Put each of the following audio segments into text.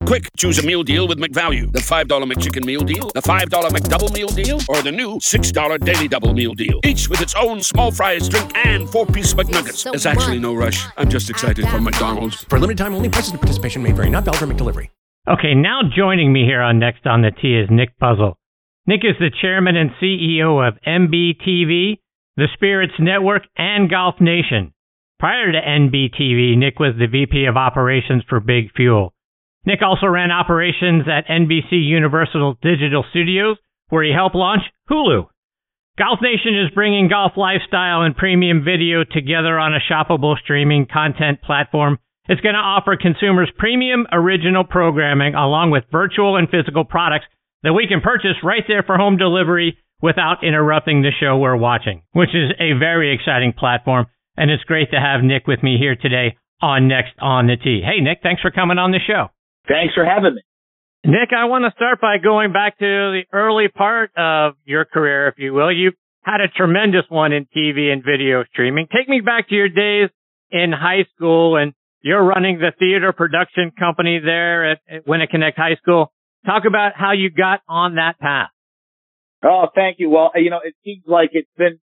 Quick, choose a meal deal with McValue. The $5 McChicken meal deal, the $5 McDouble meal deal, or the new $6 Daily Double meal deal. Each with its own small fries, drink, and 4-piece McNuggets. There's actually no rush. I'm just excited for McDonald's. For limited time only, prices and participation may vary. Not valid for McDelivery. Okay, now joining me here on Next on the Tee is Nick Puzzle. Nick is the chairman and CEO of MBTV, the Spirits Network, and Golf Nation. Prior to NBTV, Nick was the VP of Operations for Big Fuel. Nick also ran operations at NBC Universal Digital Studios, where he helped launch Hulu. Golf Nation is bringing golf lifestyle and premium video together on a shoppable streaming content platform. It's going to offer consumers premium original programming along with virtual and physical products that we can purchase right there for home delivery without interrupting the show we're watching, which is a very exciting platform. And it's great to have Nick with me here today on Next on the Tee. Hey, Nick, thanks for coming on the show. Thanks for having me. Nick, I want to start by going back to the early part of your career, if you will. You've had a tremendous one in TV and video streaming. Take me back to your days in high school, and you're running the theater production company there at Winnaconnect High School. Talk about how you got on that path. Oh, thank you. Well, it seems like it's been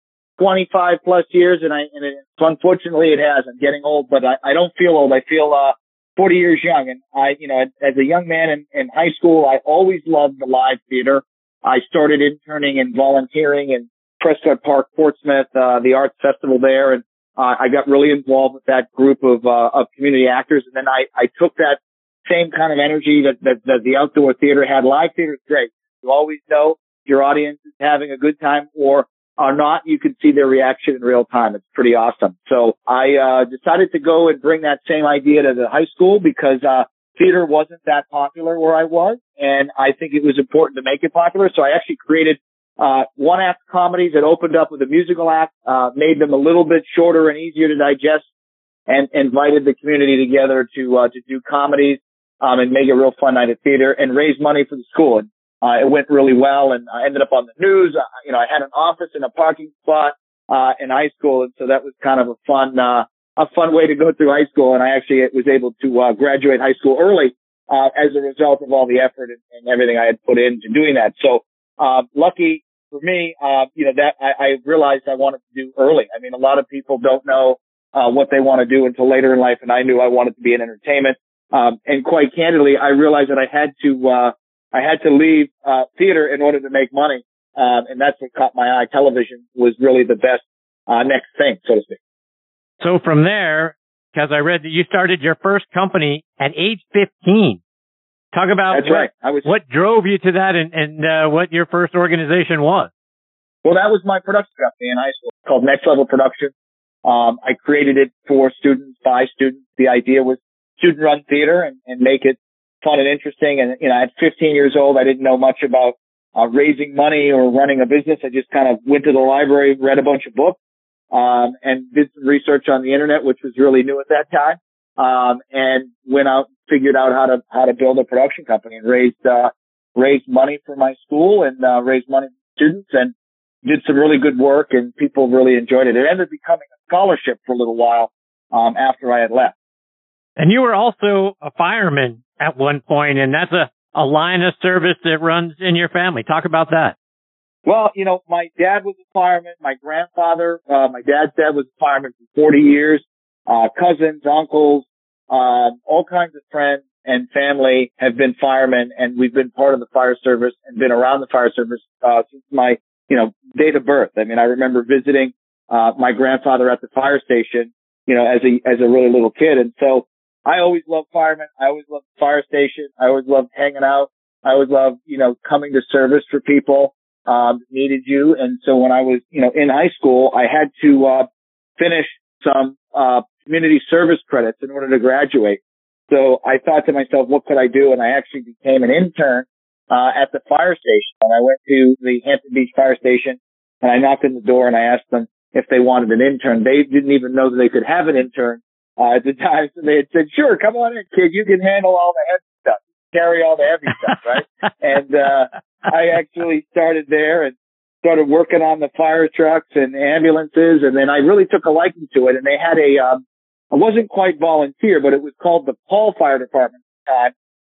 25 plus years, and unfortunately it has. I'm getting old, but I don't feel old. I feel 40 years young. And as a young man in high school, I always loved the live theater. I started interning and volunteering in Prescott Park, Portsmouth, the arts festival there. And I got really involved with that group of community actors. And then I took that same kind of energy that the outdoor theater had. Live theater is great. You always know your audience is having a good time or are not. You can see their reaction in real time. It's pretty awesome. So I decided to go and bring that same idea to the high school because theater wasn't that popular where I was, and I think it was important to make it popular. So I actually created one-act comedies that opened up with a musical act, made them a little bit shorter and easier to digest, and invited the community together to do comedies and make a real fun night at theater and raise money for the school. And it went really well, and I ended up on the news. I had an office in a parking spot in high school, and so that was kind of a fun way to go through high school. And I actually was able to graduate high school early as a result of all the effort and everything I had put into doing that. So lucky for me, that I realized I wanted to do early. I mean, a lot of people don't know what they want to do until later in life, and I knew I wanted to be in entertainment. And quite candidly, I realized that I had to leave theater in order to make money, and that's what caught my eye. Television was really the best next thing, so to speak. So from there, because I read that you started your first company at age 15. Talk about what drove you to that and what your first organization was. Well, that was my production company in high school called Next Level Production. I created it for students, by students. The idea was student-run theater and make it fun and interesting. And, at 15 years old, I didn't know much about raising money or running a business. I just kind of went to the library, read a bunch of books, and did some research on the internet, which was really new at that time. And went out and figured out how to build a production company and raised money for my school and raised money for students and did some really good work, and people really enjoyed it. It ended up becoming a scholarship for a little while after I had left. And you were also a fireman at one point, and that's a line of service that runs in your family. Talk about that. Well, my dad was a fireman. My grandfather, my dad's dad was a fireman for 40 years. Cousins, uncles, all kinds of friends and family have been firemen, and we've been part of the fire service and been around the fire service since my, date of birth. I mean, I remember visiting my grandfather at the fire station, as a really little kid. And so I always loved firemen. I always loved the fire station. I always loved hanging out. I always loved, coming to service for people needed you. And so when I was, in high school, I had to finish some community service credits in order to graduate. So I thought to myself, what could I do? And I actually became an intern at the fire station. And I went to the Hampton Beach Fire Station, and I knocked on the door and I asked them if they wanted an intern. They didn't even know that they could have an intern at the time. So they had said, sure, come on in, kid. You can handle all the heavy stuff, carry all the heavy stuff, right? And I actually started there and started working on the fire trucks and ambulances. And then I really took a liking to it. And they had I wasn't quite volunteer, but it was called the Paul Fire Department at the time.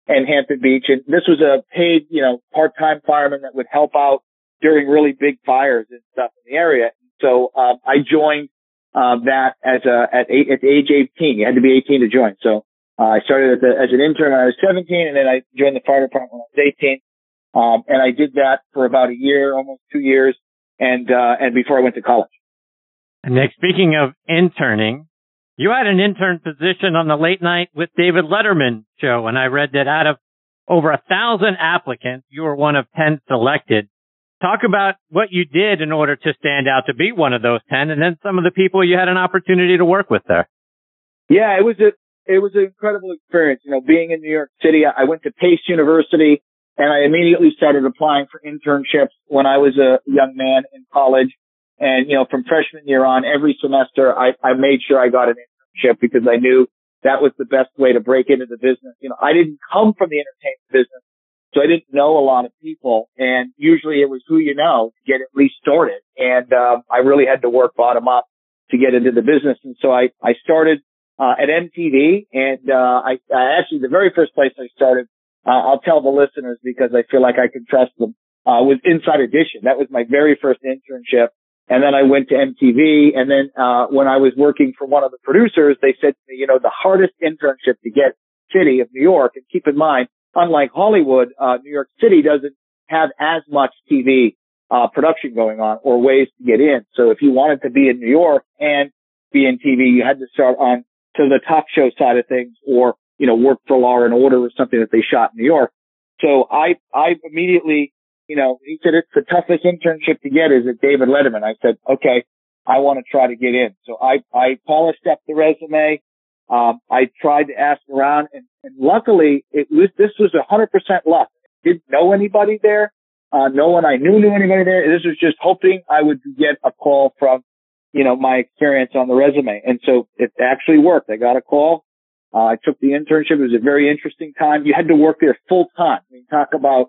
and Hampton Beach. And this was a paid, part-time fireman that would help out during really big fires and stuff in the area. So, I joined, that at age 18. You had to be 18 to join. So, I started as an intern when I was 17, and then I joined the fire department when I was 18. And I did that for about a year, almost 2 years, and before I went to college. And Nick, speaking of interning, you had an intern position on the Late Night with David Letterman show, and I read that out of over 1,000 applicants, you were one of 10 selected. Talk about what you did in order to stand out to be one of those 10, and then some of the people you had an opportunity to work with there. Yeah, it was an incredible experience. Being in New York City, I went to Pace University, and I immediately started applying for internships when I was a young man in college. And, from freshman year on, every semester, I made sure I got an internship because I knew that was the best way to break into the business. I didn't come from the entertainment business, so I didn't know a lot of people. And usually it was who you know to get at least started. And, I really had to work bottom up to get into the business. And so I started, at MTV. And, I actually, the very first place I started, I'll tell the listeners because I feel like I can trust them, was Inside Edition. That was my very first internship. And then I went to MTV. And then, when I was working for one of the producers, they said to me, the hardest internship to get city of New York. And keep in mind, unlike Hollywood, New York City doesn't have as much TV, production going on or ways to get in. So if you wanted to be in New York and be in TV, you had to start on to the talk show side of things or, work for Law and Order or something that they shot in New York. So I immediately, he said, it's the toughest internship to get is at David Letterman. I said, okay, I want to try to get in. So I polished up the resume. I tried to ask around and luckily this was 100% luck. Didn't know anybody there. No one I knew anybody there. This was just hoping I would get a call from, my experience on the resume. And so it actually worked. I got a call. I took the internship. It was a very interesting time. You had to work there full time. I mean, talk about,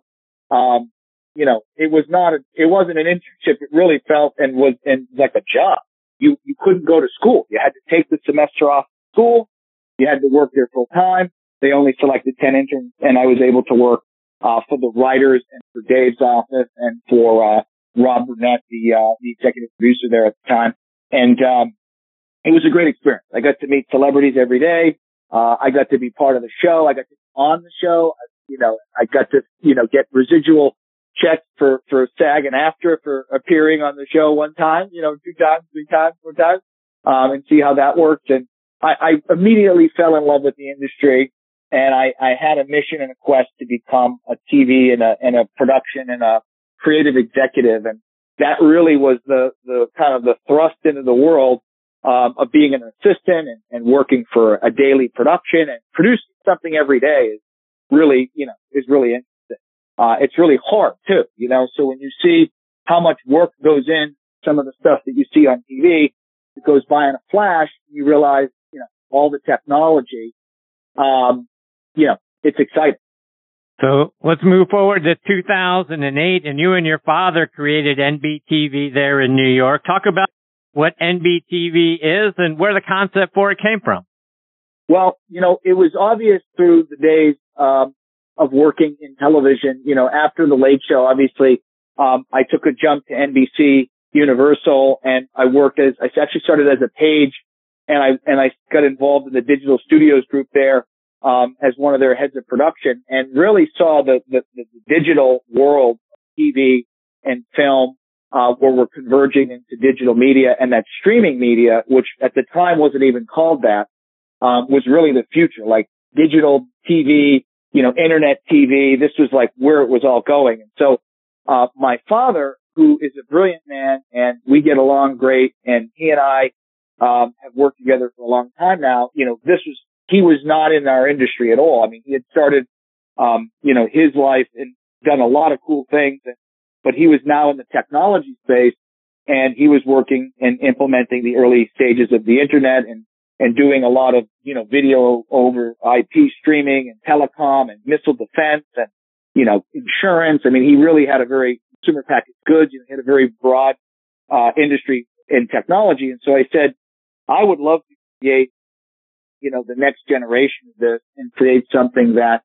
it wasn't an internship. It really felt and was like a job. You couldn't go to school. You had to take the semester off school. You had to work there full time. They only selected 10 interns and I was able to work, for the writers and for Dave's office and for, Rob Burnett, the executive producer there at the time. And, it was a great experience. I got to meet celebrities every day. I got to be part of the show. I got to be on the show. I got to, get residual checks for SAG and AFTRA for appearing on the show one time, 2 times, 3 times, 4 times, and see how that worked. And I immediately fell in love with the industry and I had a mission and a quest to become a TV and a production and a creative executive. And that really was the kind of the thrust into the world of being an assistant and working for a daily production and producing something every day is really, is really interesting. It's really hard too, so when you see how much work goes in some of the stuff that you see on TV, it goes by in a flash, you realize, all the technology, it's exciting. So let's move forward to 2008 and you and your father created NBTV there in New York. Talk about what NBTV is and where the concept for it came from. Well, it was obvious through the days, of working in television, after the Late Show, obviously, I took a jump to NBC Universal and I actually started as a page and I got involved in the digital studios group there, as one of their heads of production and really saw the digital world of TV and film, where we're converging into digital media and that streaming media, which at the time wasn't even called that, was really the future, like digital TV, internet TV. This was like where it was all going. And so, my father, who is a brilliant man and we get along great and he and I, have worked together for a long time now, he was not in our industry at all. I mean, he had started, his life and done a lot of cool things, but he was now in the technology space and he was working and implementing the early stages of the internet and doing a lot of, video over IP streaming and telecom and missile defense and, insurance. I mean, he really had a very consumer packaged goods, he had a very broad, industry in technology. And so I said, I would love to create, the next generation of this and create something that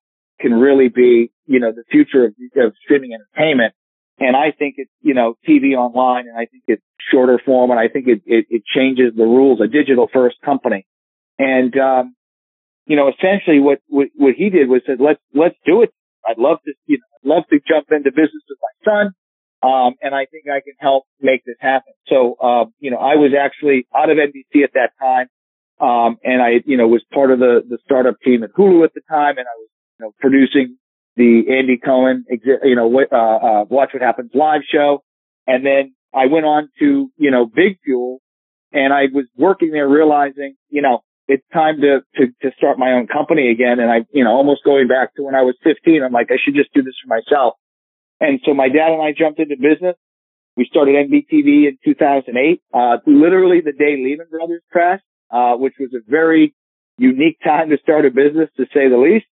can really be, the future of streaming entertainment. And I think it's, TV online, and I think it's shorter form, and I think it changes the rules, a digital first company. And, essentially what he did was said, let's do it. I'd love to jump into business with my son. And I think I can help make this happen. So, I was actually out of NBC at that time. And I, was part of the startup team at Hulu at the time. And I was, producing the Andy Cohen, Watch What Happens Live show. And then I went on to, Big Fuel, and I was working there realizing, it's time to start my own company again. And I, almost going back to when I was 15, I'm like, I should just do this for myself. And so my dad and I jumped into business. We started NBTV in 2008, literally the day Lehman Brothers crashed, which was a very unique time to start a business, to say the least.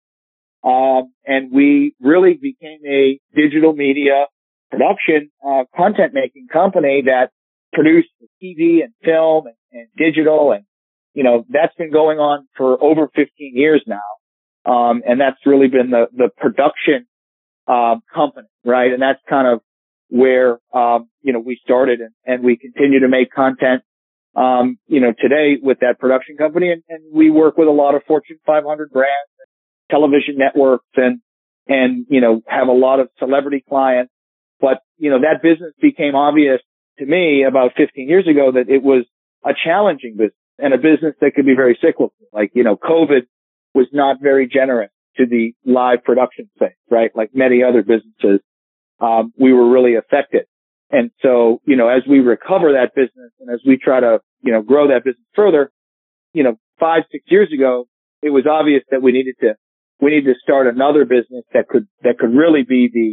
And we really became a digital media production, content making company that produced TV and film and digital. And, that's been going on for over 15 years now. And that's really been the production, company, right? And that's kind of where, we started, and we continue to make content, today with that production company. And we work with a lot of Fortune 500 brands, television networks, and have a lot of celebrity clients. But, that business became obvious to me about 15 years ago that it was a challenging business, and a business that could be very cyclical. Like, COVID was not very generous to the live production space, right? Like many other businesses, we were really affected. And so, as we recover that business, and as we try to, grow that business further, 5-6 years ago, it was obvious that we needed to start another business that could really be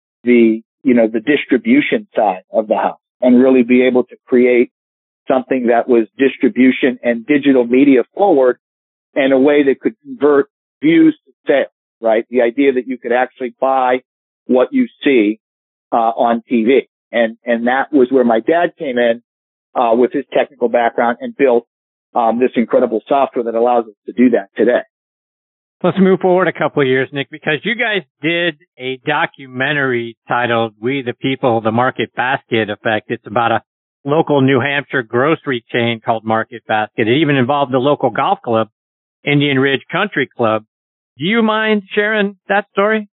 the distribution side of the house, and really be able to create something that was distribution and digital media forward in a way that could convert views to sales, right? The idea that you could actually buy what you see, on TV. And that was where my dad came in, with his technical background, and built, this incredible software that allows us to do that today. Let's move forward a couple of years, Nick, because you guys did a documentary titled We the People, the Market Basket Effect. It's about a local New Hampshire grocery chain called Market Basket. It even involved the local golf club, Indian Ridge Country Club. Do you mind sharing that story?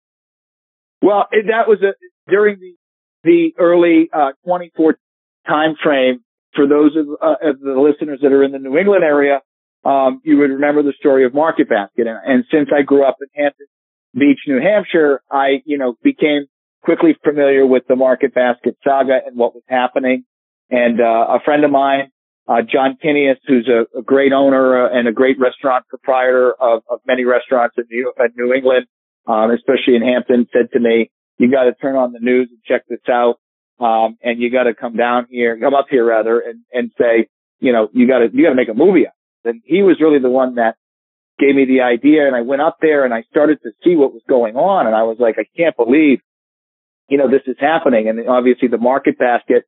Well, that was during the early 2014 time frame. For those of the listeners that are in the New England area, you would remember the story of Market Basket. And since I grew up in Hampton Beach, New Hampshire, I, became quickly familiar with the Market Basket saga and what was happening. And a friend of mine, John Kinneas, who's a great owner and a great restaurant proprietor of many restaurants in New England, especially in Hampton, said to me, "You got to turn on the news and check this out. And you got to come up here rather, and say, you got to make a movie out." And he was really the one that gave me the idea. And I went up there and I started to see what was going on. And I was like, I can't believe, this is happening. And obviously the Market Basket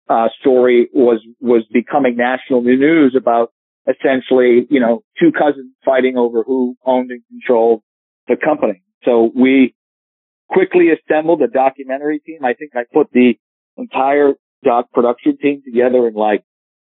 story was becoming national news about essentially, two cousins fighting over who owned and controlled the company. So we quickly assembled a documentary team. I think I put the entire doc production team together in like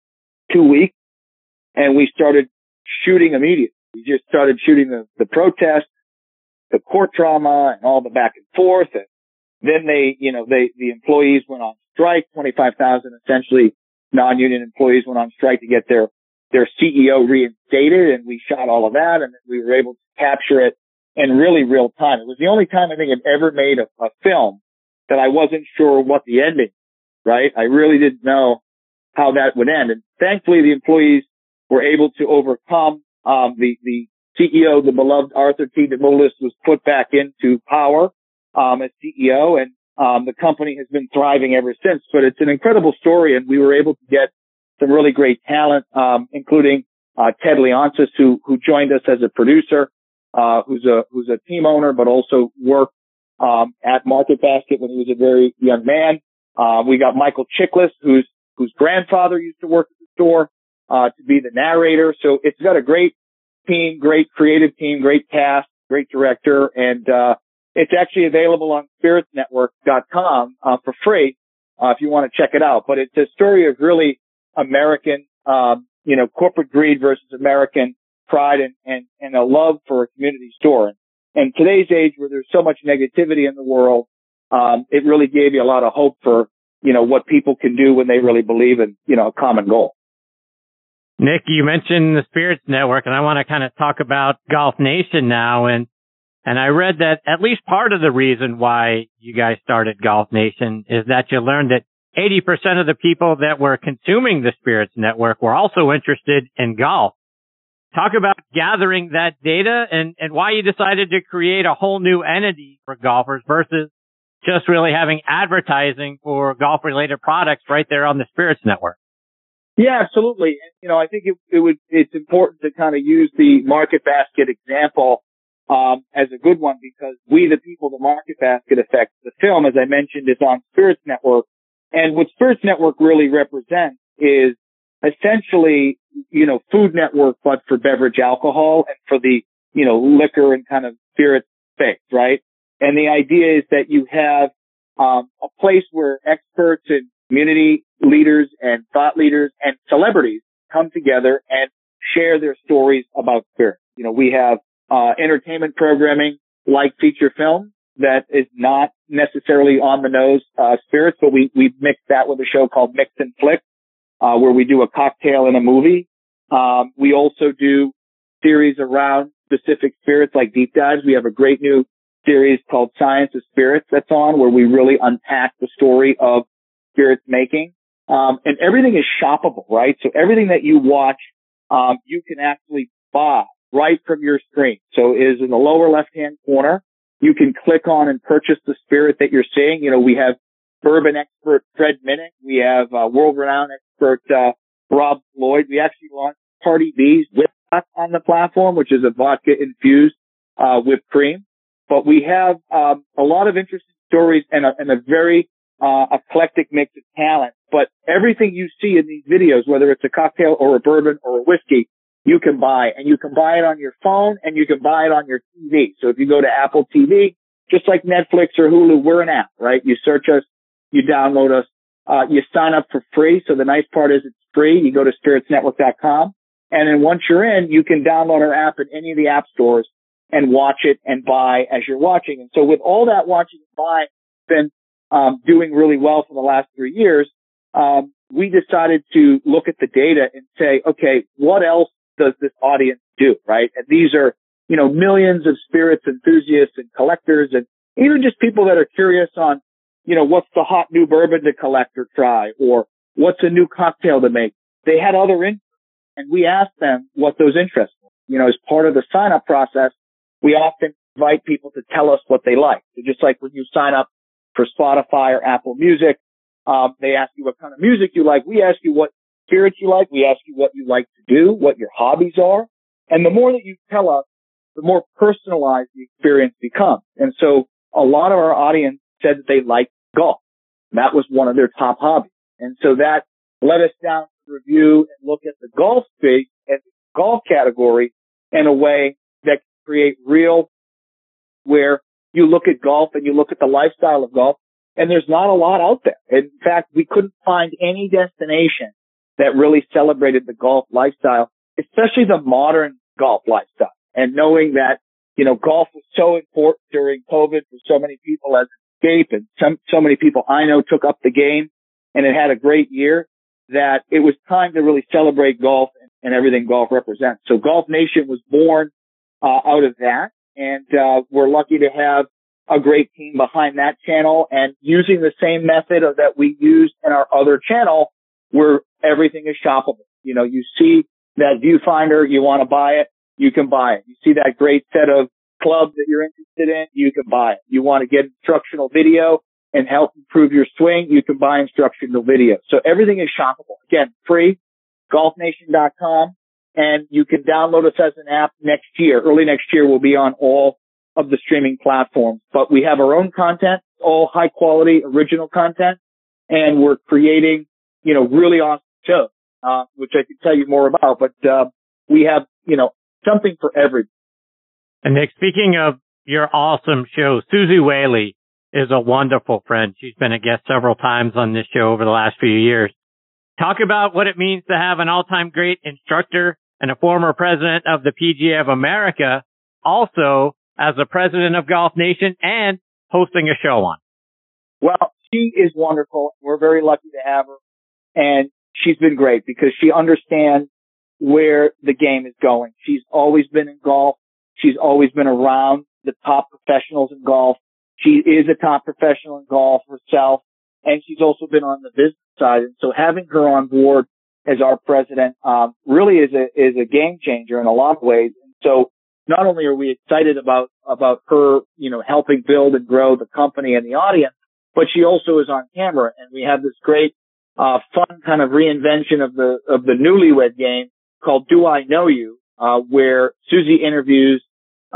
2 weeks, and we started shooting immediately. We just started shooting the protests, the court drama, and all the back and forth. And then the employees went on strike. 25,000 essentially non-union employees went on strike to get their CEO reinstated, and we shot all of that, and we were able to capture it in really real time. It was the only time I think I've ever made a film that I wasn't sure what the ending, right? I really didn't know how that would end. And thankfully the employees were able to overcome, the CEO, the beloved Arthur T. DeMoulis, was put back into power, as CEO, and the company has been thriving ever since. But it's an incredible story, and we were able to get some really great talent, including Ted Leonsis, who joined us as a producer, who's a team owner, but also worked at Market Basket when he was a very young man. We got Michael Chiklis, whose grandfather used to work at the store, to be the narrator. So it's got a great team, great creative team, great cast, great director, and it's actually available on spiritsnetwork.com for free if you want to check it out. But it's a story of really American, corporate greed versus American pride and a love for a community store. And today's age where there's so much negativity in the world, it really gave you a lot of hope for, what people can do when they really believe in, a common goal. Nick, you mentioned the Spirits Network, and I want to kind of talk about Golf Nation now. And I read that at least part of the reason why you guys started Golf Nation is that you learned that 80% of the people that were consuming the Spirits Network were also interested in golf. Talk about gathering that data and why you decided to create a whole new entity for golfers versus just really having advertising for golf-related products right there on the Spirits Network. Yeah, absolutely. I think it's important to kind of use the Market Basket example as a good one because we, the people, the Market Basket affects. The film, as I mentioned, is on Spirits Network. And what Spirits Network really represents is essentially, Food Network, but for beverage alcohol and for the, liquor and kind of spirit space, right? And the idea is that you have a place where experts and community leaders and thought leaders and celebrities come together and share their stories about spirits. We have entertainment programming like feature film that is not necessarily on the nose spirits, but we mix that with a show called Mix and Flick, where we do a cocktail and a movie. We also do series around specific spirits like deep dives. We have a great new series called Science of Spirits that's on where we really unpack the story of spirits making. And everything is shoppable, right? So everything that you watch, you can actually buy right from your screen. So it is in the lower left-hand corner. You can click on and purchase the spirit that you're seeing. We have bourbon expert Fred Minnick. We have world-renowned expert Rob Lloyd. We actually launched Party B's Whip on the platform, which is a vodka-infused whipped cream. But we have a lot of interesting stories and a very eclectic mix of talent. But everything you see in these videos, whether it's a cocktail or a bourbon or a whiskey, you can buy. And you can buy it on your phone and you can buy it on your TV. So if you go to Apple TV, just like Netflix or Hulu, we're an app, right? You search us, you download us, you sign up for free. So the nice part is it's free. You go to spiritsnetwork.com. And then once you're in, you can download our app in any of the app stores and watch it and buy as you're watching. And so with all that watching and buying been doing really well for the last 3 years, we decided to look at the data and say, okay, what else does this audience do, right? And these are, millions of spirits enthusiasts and collectors and even just people that are curious on, what's the hot new bourbon to collect or try or what's a new cocktail to make. They had other interests and we asked them what those interests were. As part of the sign up process, we often invite people to tell us what they like. So just like when you sign up for Spotify or Apple Music, they ask you what kind of music you like. We ask you what spirits you like. We ask you what you like to do, what your hobbies are. And the more that you tell us, the more personalized the experience becomes. And so a lot of our audience said that they liked golf. That was one of their top hobbies. And so that led us down to review and look at the golf space and the golf category in a way that can create real, where you look at golf and you look at the lifestyle of golf, and there's not a lot out there. In fact, we couldn't find any destination that really celebrated the golf lifestyle, especially the modern golf lifestyle. And knowing that, golf was so important during COVID for so many people as an escape, and so many people I know took up the game and it had a great year, that it was time to really celebrate golf and everything golf represents. So Golf Nation was born out of that. And we're lucky to have a great team behind that channel and using the same method that we used in our other channel where everything is shoppable. You see that viewfinder, you want to buy it, you can buy it. You see that great set of clubs that you're interested in, you can buy it. You want to get instructional video and help improve your swing, you can buy instructional video. So everything is shoppable. Again, free, golfnation.com. And you can download us as an app next year. Early next year, we'll be on all of the streaming platforms. But we have our own content, all high quality, original content. And we're creating, really awesome shows, which I can tell you more about. But we have, something for everybody. And Nick, speaking of your awesome show, Susie Whaley is a wonderful friend. She's been a guest several times on this show over the last few years. Talk about what it means to have an all-time great instructor and a former president of the PGA of America, also as the president of Golf Nation and hosting a show on. Well, she is wonderful. We're very lucky to have her. And she's been great because she understands where the game is going. She's always been in golf. She's always been around the top professionals in golf. She is a top professional in golf herself, and she's also been on the business side. And so having her on board as our president really is a game changer in a lot of ways. And so not only are we excited about her, helping build and grow the company and the audience, but she also is on camera, and we have this great fun kind of reinvention of the newlywed game called Do I Know You, where Susie interviews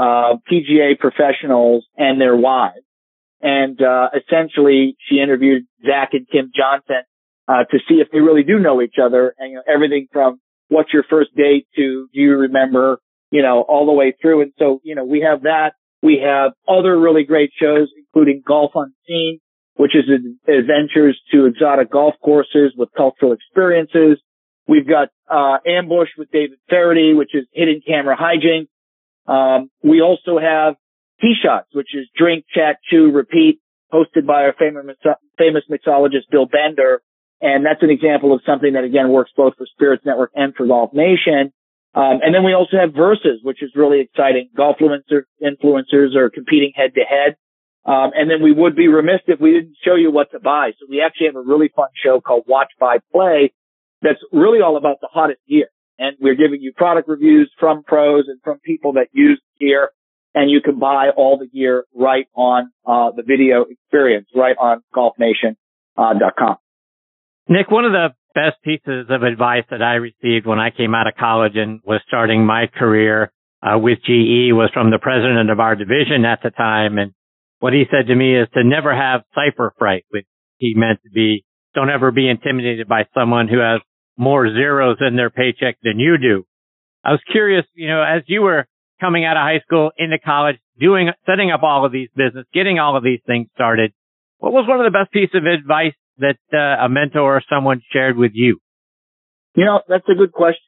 PGA professionals and their wives. And essentially she interviewed Zach and Kim Johnson to see if they really do know each other, and everything from what's your first date to do you remember, all the way through. And so, we have that. We have other really great shows, including Golf Unseen, which is adventures to exotic golf courses with cultural experiences. We've got Ambush with David Faraday, which is hidden camera hijinks. We also have Tee Shots, which is drink, chat, chew, repeat, hosted by our famous mixologist Bill Bender. And that's an example of something that, again, works both for Spirits Network and for Golf Nation. And then we also have Versus, which is really exciting. Golf influencers are competing head to head. And then we would be remiss if we didn't show you what to buy. So we actually have a really fun show called Watch, Buy, Play that's really all about the hottest gear. And we're giving you product reviews from pros and from people that use gear. And you can buy all the gear right on the video experience, right on golfnation.com. Nick, one of the best pieces of advice that I received when I came out of college and was starting my career with GE was from the president of our division at the time. And what he said to me is to never have cipher fright, which he meant to be, don't ever be intimidated by someone who has more zeros in their paycheck than you do. I was curious, as you were coming out of high school into college, setting up all of these business, getting all of these things started, what was one of the best pieces of advice that a mentor or someone shared with you? That's a good question.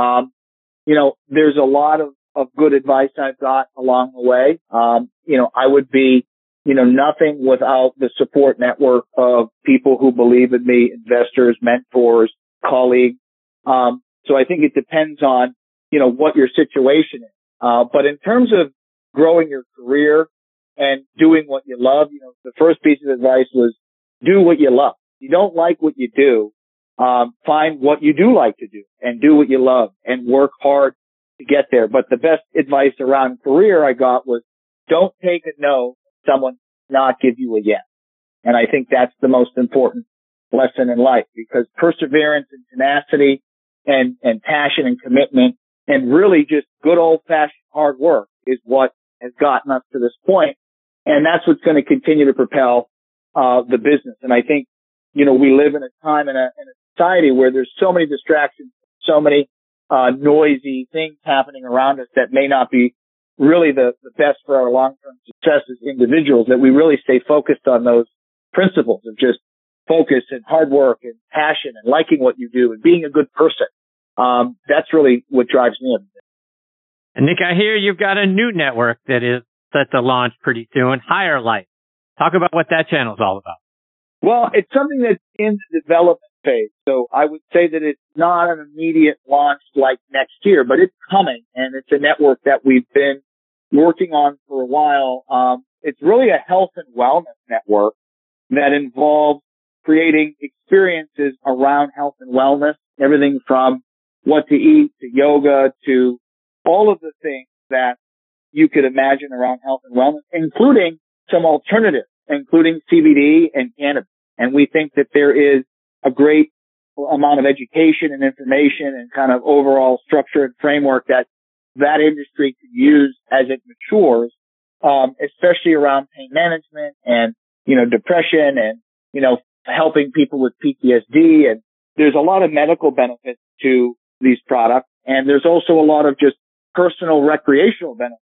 There's a lot of good advice I've got along the way. I would be, nothing without the support network of people who believe in me, investors, mentors, colleagues. So I think it depends on, what your situation is. But in terms of growing your career and doing what you love, the first piece of advice was do what you love. If you don't like what you do, find what you do like to do and do what you love and work hard to get there. But the best advice around career I got was don't take a no, someone not give you a yes. And I think that's the most important lesson in life, because perseverance and tenacity and passion and commitment and really just good old fashioned hard work is what has gotten us to this point. And that's what's going to continue to propel the business. And I think, we live in a time in a society where there's so many distractions, so many noisy things happening around us that may not be really the best for our long-term success as individuals, that we really stay focused on those principles of just focus and hard work and passion and liking what you do and being a good person. That's really what drives me every day. And Nick, I hear you've got a new network that is set to launch pretty soon, Higher Life. Talk about what that channel is all about. Well, it's something that's in the development phase. So I would say that it's not an immediate launch like next year, but it's coming, and it's a network that we've been working on for a while. It's really a health and wellness network that involves creating experiences around health and wellness, everything from what to eat to yoga to all of the things that you could imagine around health and wellness, including some alternatives, including CBD and cannabis. And we think that there is a great amount of education and information and kind of overall structure and framework that industry can use as it matures, especially around pain management and, depression and, helping people with PTSD. And there's a lot of medical benefits to these products. And there's also a lot of just personal recreational benefits.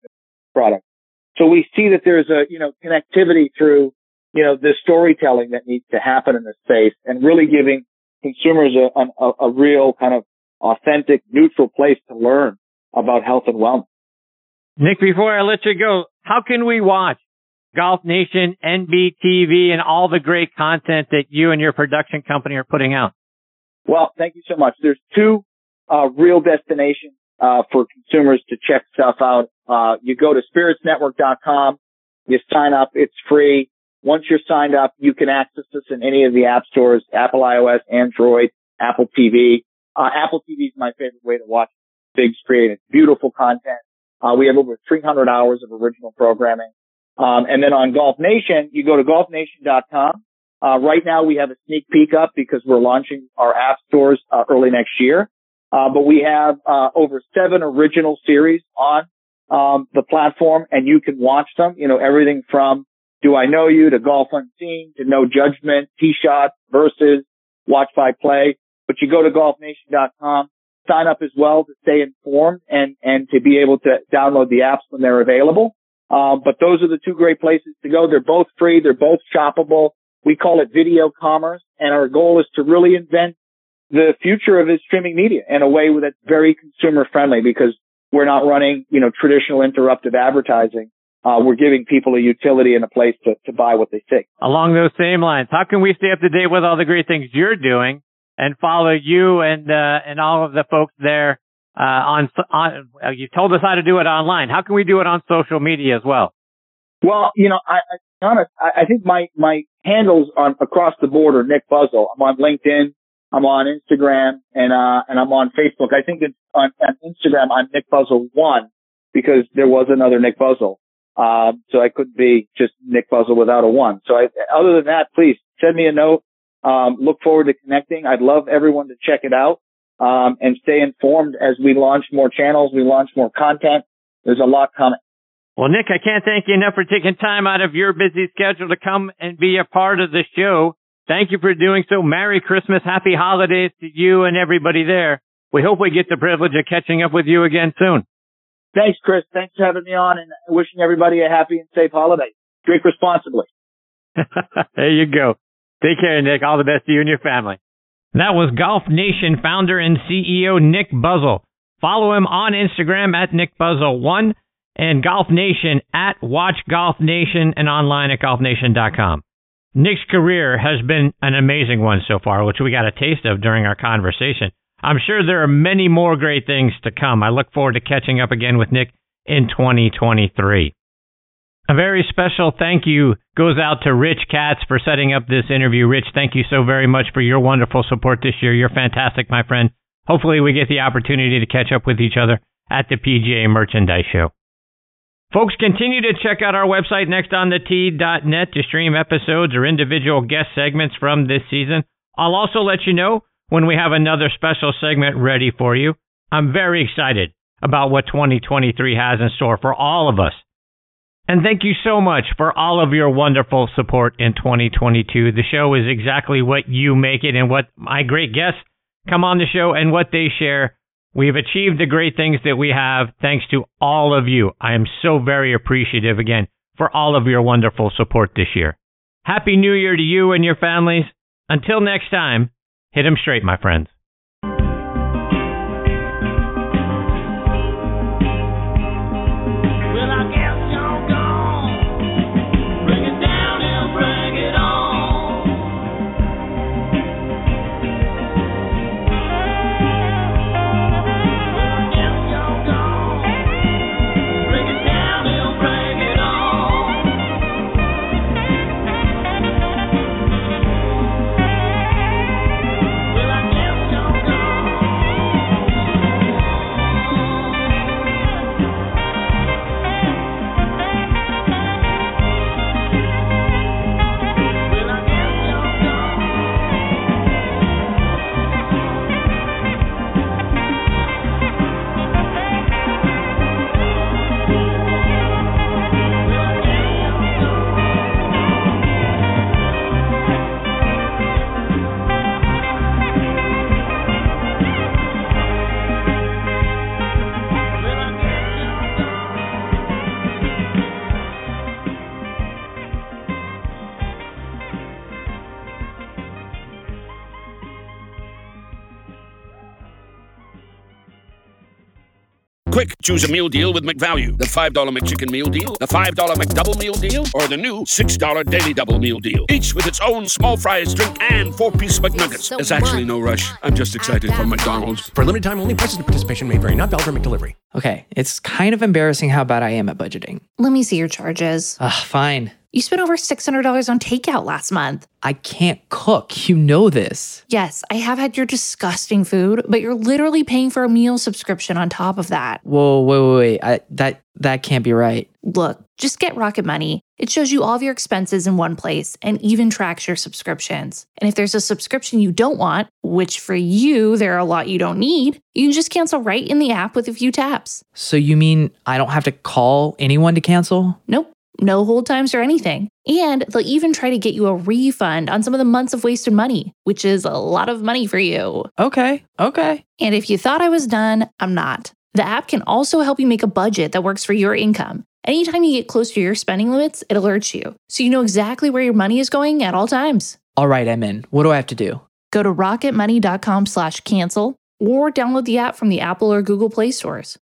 product. So we see that there's a, connectivity through, the storytelling that needs to happen in this space and really giving consumers a real kind of authentic, neutral place to learn about health and wellness. Nick, before I let you go, how can we watch Golf Nation, NBTV, and all the great content that you and your production company are putting out? Well, thank you so much. There's two real destinations for consumers to check stuff out. You go to spiritsnetwork.com, you sign up, it's free. Once you're signed up, you can access us in any of the app stores, Apple iOS, Android, Apple TV. Apple TV is my favorite way to watch big screen. It's beautiful content. We have over 300 hours of original programming. And then on Golf Nation, you go to golfnation.com. Right now we have a sneak peek up because we're launching our app stores early next year. But we have over 7 original series on the platform, and you can watch them. Everything from Do I Know You to Golf Unseen to No Judgment, Tee Shots, Versus, Watch by Play. But you go to golfnation.com, sign up as well to stay informed and to be able to download the apps when they're available. But those are the two great places to go. They're both free. They're both shoppable. We call it video commerce, and our goal is to really invent the future of streaming media in a way that's very consumer friendly because we're not running, traditional interruptive advertising. We're giving people a utility and a place to buy what they think. Along those same lines, how can we stay up to date with all the great things you're doing and follow you and all of the folks there on you told us how to do it online. How can we do it on social media as well? Well, I think my handles across the board are Nick Buzzle. I'm on LinkedIn, I'm on Instagram, and I'm on Facebook. I think on Instagram I'm Nick Buzzle 1 because there was another Nick Buzzle. So I couldn't be just Nick Buzzle without a 1. So other than that, please send me a note. Look forward to connecting. I'd love everyone to check it out. And stay informed as we launch more channels, we launch more content. There's a lot coming. Well, Nick, I can't thank you enough for taking time out of your busy schedule to come and be a part of the show. Thank you for doing so. Merry Christmas. Happy holidays to you and everybody there. We hope we get the privilege of catching up with you again soon. Thanks, Chris. Thanks for having me on and wishing everybody a happy and safe holiday. Drink responsibly. There you go. Take care, Nick. All the best to you and your family. That was Golf Nation founder and CEO Nick Buzzle. Follow him on Instagram at NickBuzzle1 and Golf Nation at WatchGolfNation and online at golfnation.com. Nick's career has been an amazing one so far, which we got a taste of during our conversation. I'm sure there are many more great things to come. I look forward to catching up again with Nick in 2023. A very special thank you goes out to Rich Katz for setting up this interview. Rich, thank you so very much for your wonderful support this year. You're fantastic, my friend. Hopefully we get the opportunity to catch up with each other at the PGA Merchandise Show. Folks, continue to check out our website, nextonthetee.net, to stream episodes or individual guest segments from this season. I'll also let you know when we have another special segment ready for you. I'm very excited about what 2023 has in store for all of us. And thank you so much for all of your wonderful support in 2022. The show is exactly what you make it and what my great guests come on the show and what they share. We've achieved the great things that we have thanks to all of you. I am so very appreciative again for all of your wonderful support this year. Happy New Year to you and your families. Until next time, hit 'em straight, my friends. Quick, choose a meal deal with McValue. The $5 McChicken meal deal, the $5 McDouble meal deal, or the new $6 Daily Double meal deal. Each with its own small fries, drink, and 4-piece McNuggets. There's actually no rush. I'm just excited for McDonald's. For limited time only, prices and participation may vary. Not valid for McDelivery. Okay, it's kind of embarrassing how bad I am at budgeting. Let me see your charges. Fine. You spent over $600 on takeout last month. I can't cook. You know this. Yes, I have had your disgusting food, but you're literally paying for a meal subscription on top of that. Whoa, wait. That can't be right. Look, just get Rocket Money. It shows you all of your expenses in one place and even tracks your subscriptions. And if there's a subscription you don't want, which for you, there are a lot you don't need, you can just cancel right in the app with a few taps. So you mean I don't have to call anyone to cancel? Nope. No hold times or anything. And they'll even try to get you a refund on some of the months of wasted money, which is a lot of money for you. Okay. And if you thought I was done, I'm not. The app can also help you make a budget that works for your income. Anytime you get close to your spending limits, it alerts you, so you know exactly where your money is going at all times. All right, I'm in. What do I have to do? Go to rocketmoney.com/cancel or download the app from the Apple or Google Play stores.